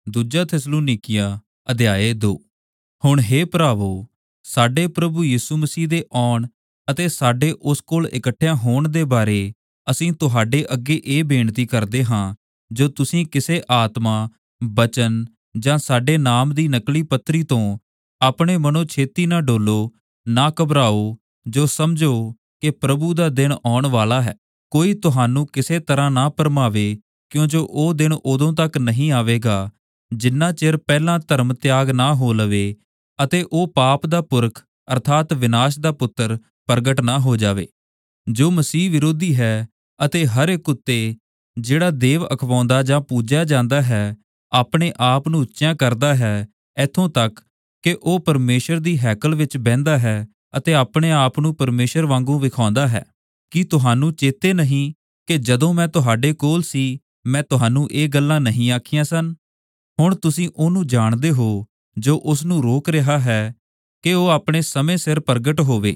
ਦੂਜਾ ਥੈਸਲੁਨੀਕੀਆਂ ਅਧਿਆਇ 2। ਹੁਣ हे ਭਰਾਵੋ, ਸਾਡੇ ਪ੍ਰਭੂ ਯਿਸੂ ਮਸੀਹ ਦੇ ਆਉਣ ਅਤੇ ਸਾਡੇ ਉਸ ਕੋਲ ਇਕੱਠਿਆਂ ਹੋਣ ਦੇ ਬਾਰੇ ਅਸੀਂ ਤੁਹਾਡੇ ਅੱਗੇ ਇਹ ਬੇਨਤੀ ਕਰਦੇ ਹਾਂ, ਜੋ ਤੁਸੀਂ ਕਿਸੇ ਆਤਮਾ, ਬਚਨ ਜਾਂ ਸਾਡੇ ਨਾਮ ਦੀ ਨਕਲੀ ਪੱਤਰੀ ਤੋਂ ਆਪਣੇ ਮਨੋਂ ਛੇਤੀ ਨਾ ਡੋਲੋ, ਨਾ ਘਬਰਾਓ, ਜੋ ਸਮਝੋ ਕਿ ਪ੍ਰਭੂ ਦਾ ਦਿਨ ਆਉਣ ਵਾਲਾ ਹੈ। ਕੋਈ ਤੁਹਾਨੂੰ ਕਿਸੇ ਤਰ੍ਹਾਂ ਨਾ ਭਰਮਾਵੇ, ਕਿਉਂ ਜੋ ਉਹ ਦਿਨ ਉਦੋਂ ਤੱਕ ਨਹੀਂ ਆਵੇਗਾ ਜਿੰਨਾ ਚਿਰ ਪਹਿਲਾਂ ਧਰਮ ਤਿਆਗ ਨਾ ਹੋ ਲਵੇ ਅਤੇ ਉਹ ਪਾਪ ਦਾ ਪੁਰਖ ਅਰਥਾਤ ਵਿਨਾਸ਼ ਦਾ ਪੁੱਤਰ ਪ੍ਰਗਟ ਨਾ ਹੋ ਜਾਵੇ, ਜੋ ਮਸੀਹ ਵਿਰੋਧੀ ਹੈ ਅਤੇ ਹਰ ਇੱਕ ਉੱਤੇ ਜਿਹੜਾ ਦੇਵ ਅਖਵਾਉਂਦਾ ਜਾਂ ਪੂਜਿਆ ਜਾਂਦਾ ਹੈ ਆਪਣੇ ਆਪ ਨੂੰ ਉੱਚਿਆਂ ਕਰਦਾ ਹੈ, ਇੱਥੋਂ ਤੱਕ ਕਿ ਉਹ ਪਰਮੇਸ਼ਰ ਦੀ ਹੈਕਲ ਵਿੱਚ ਬਹਿੰਦਾ ਹੈ ਅਤੇ ਆਪਣੇ ਆਪ ਨੂੰ ਪਰਮੇਸ਼ਰ ਵਾਂਗੂ ਵਿਖਾਉਂਦਾ ਹੈ। ਕੀ ਤੁਹਾਨੂੰ ਚੇਤੇ ਨਹੀਂ ਕਿ ਜਦੋਂ ਮੈਂ ਤੁਹਾਡੇ ਕੋਲ ਸੀ ਮੈਂ ਤੁਹਾਨੂੰ ਇਹ ਗੱਲਾਂ ਨਹੀਂ ਆਖੀਆਂ ਸਨ? ਹੁਣ ਤੁਸੀਂ ਉਹਨੂੰ ਜਾਣਦੇ ਹੋ ਜੋ ਉਸ ਨੂੰ ਰੋਕ ਰਿਹਾ ਹੈ ਕਿ ਉਹ ਆਪਣੇ ਸਮੇਂ ਸਿਰ ਪ੍ਰਗਟ ਹੋਵੇ।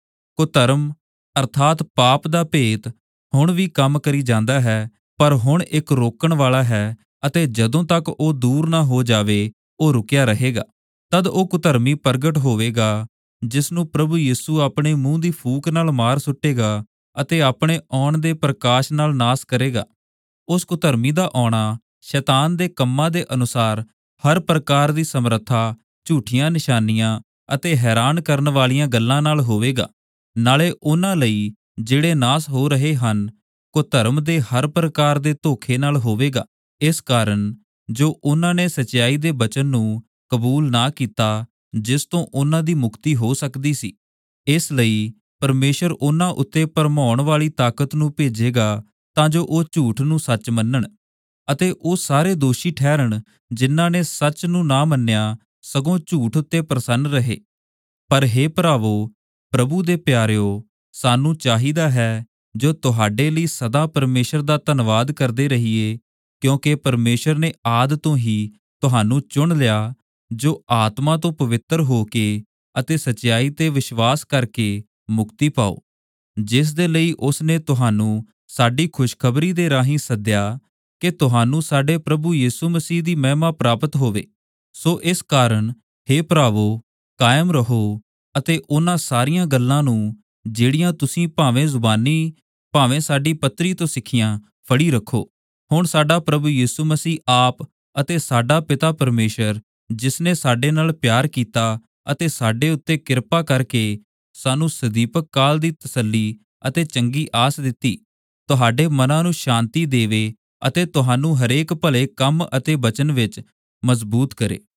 ਕੁਧਰਮ ਅਰਥਾਤ ਪਾਪ ਦਾ ਭੇਤ ਹੁਣ ਵੀ ਕੰਮ ਕਰੀ ਜਾਂਦਾ ਹੈ, ਪਰ ਹੁਣ ਇੱਕ ਰੋਕਣ ਵਾਲਾ ਹੈ ਅਤੇ ਜਦੋਂ ਤੱਕ ਉਹ ਦੂਰ ਨਾ ਹੋ ਜਾਵੇ ਉਹ ਰੁਕਿਆ ਰਹੇਗਾ। ਤਦ ਉਹ ਕੁਧਰਮੀ ਪ੍ਰਗਟ ਹੋਵੇਗਾ, ਜਿਸ ਨੂੰ ਪ੍ਰਭੂ ਯਿਸੂ ਆਪਣੇ ਮੂੰਹ ਦੀ ਫੂਕ ਨਾਲ ਮਾਰ ਸੁੱਟੇਗਾ ਅਤੇ ਆਪਣੇ ਆਉਣ ਦੇ ਪ੍ਰਕਾਸ਼ ਨਾਲ ਨਾਸ ਕਰੇਗਾ। ਉਸ ਕੁਧਰਮੀ ਦਾ ਆਉਣਾ ਸ਼ੈਤਾਨ ਦੇ ਕੰਮਾਂ ਦੇ ਅਨੁਸਾਰ ਹਰ ਪ੍ਰਕਾਰ ਦੀ ਸਮਰੱਥਾ, ਝੂਠੀਆਂ ਨਿਸ਼ਾਨੀਆਂ ਅਤੇ ਹੈਰਾਨ ਕਰਨ ਵਾਲੀਆਂ ਗੱਲਾਂ ਨਾਲ ਹੋਵੇਗਾ। ਨਾਲੇ ਉਹਨਾਂ ਲਈ ਜਿਹੜੇ ਨਾਸ ਹੋ ਰਹੇ ਹਨ, ਕੁਧਰਮ ਦੇ ਹਰ ਪ੍ਰਕਾਰ ਦੇ ਧੋਖੇ ਨਾਲ ਹੋਵੇਗਾ। ਇਸ ਕਾਰਨ ਜੋ ਉਹਨਾਂ ਨੇ ਸੱਚਾਈ ਦੇ ਬਚਨ ਨੂੰ ਕਬੂਲ ਨਾ ਕੀਤਾ, ਜਿਸ ਤੋਂ ਉਹਨਾਂ ਦੀ ਮੁਕਤੀ ਹੋ ਸਕਦੀ ਸੀ, ਇਸ ਲਈ ਪਰਮੇਸ਼ਰ ਉਹਨਾਂ ਉੱਤੇ ਭਰਮਾਉਣ ਵਾਲੀ ਤਾਕਤ ਨੂੰ ਭੇਜੇਗਾ ਤਾਂ ਜੋ ਉਹ ਝੂਠ ਨੂੰ ਸੱਚ ਮੰਨਣ ਅਤੇ ਉਹ ਸਾਰੇ ਦੋਸ਼ੀ ਠਹਿਰਨ ਜਿਨ੍ਹਾਂ ਨੇ ਸੱਚ ਨੂੰ ਨਾ ਮੰਨਿਆ, ਸਗੋਂ ਝੂਠ ਉੱਤੇ ਪ੍ਰਸੰਨ ਰਹੇ। ਪਰ हे ਭਰਾਵੋ, ਪ੍ਰਭੂ ਦੇ ਪਿਆਰਿਓ, ਸਾਨੂੰ ਚਾਹੀਦਾ ਹੈ ਜੋ ਤੁਹਾਡੇ ਲਈ ਸਦਾ ਪਰਮੇਸ਼ਰ ਦਾ ਧੰਨਵਾਦ ਕਰਦੇ ਰਹੀਏ, ਕਿਉਂਕਿ ਪਰਮੇਸ਼ਰ ਨੇ ਆਦਿ ਤੋਂ ਹੀ ਤੁਹਾਨੂੰ ਚੁਣ ਲਿਆ, ਜੋ ਆਤਮਾ ਤੋਂ ਪਵਿੱਤਰ ਹੋ ਕੇ ਅਤੇ ਸੱਚਾਈ ਤੇ ਵਿਸ਼ਵਾਸ ਕਰਕੇ ਮੁਕਤੀ ਪਾਓ, ਜਿਸ ਦੇ ਲਈ ਉਸ ਨੇ ਤੁਹਾਨੂੰ ਸਾਡੀ ਖੁਸ਼ਖਬਰੀ ਦੇ ਰਾਹੀਂ ਸੱਦਿਆ ਕਿ ਤੁਹਾਨੂੰ ਸਾਡੇ ਪ੍ਰਭੂ ਯਿਸੂ ਮਸੀਹ ਦੀ ਮਹਿਮਾ ਪ੍ਰਾਪਤ ਹੋਵੇ। ਸੋ ਇਸ ਕਾਰਨ हे ਭਰਾਵੋ, ਕਾਇਮ ਰਹੋ ਅਤੇ ਉਹਨਾਂ ਸਾਰੀਆਂ ਗੱਲਾਂ ਨੂੰ ਜਿਹੜੀਆਂ ਤੁਸੀਂ ਭਾਵੇਂ ਜ਼ੁਬਾਨੀ ਭਾਵੇਂ ਸਾਡੀ ਪੱਤਰੀ ਤੋਂ ਸਿੱਖੀਆਂ ਫੜੀ ਰੱਖੋ। ਹੁਣ ਸਾਡਾ ਪ੍ਰਭੂ ਯਿਸੂ ਮਸੀਹ ਆਪ ਅਤੇ ਸਾਡਾ ਪਿਤਾ ਪਰਮੇਸ਼ਰ, ਜਿਸ ਨੇ ਸਾਡੇ ਨਾਲ ਪਿਆਰ ਕੀਤਾ ਅਤੇ ਸਾਡੇ ਉੱਤੇ ਕਿਰਪਾ ਕਰਕੇ ਸਾਨੂੰ ਸਦੀਪਕ ਕਾਲ ਦੀ ਤਸੱਲੀ ਅਤੇ ਚੰਗੀ ਆਸ ਦਿੱਤੀ, ਤੁਹਾਡੇ ਮਨਾਂ ਨੂੰ ਸ਼ਾਂਤੀ ਦੇਵੇ ਅਤੇ ਤੁਹਾਨੂੰ ਹਰੇਕ ਭਲੇ ਕੰਮ ਅਤੇ ਬਚਨ ਵਿੱਚ ਮਜ਼ਬੂਤ ਕਰੇ।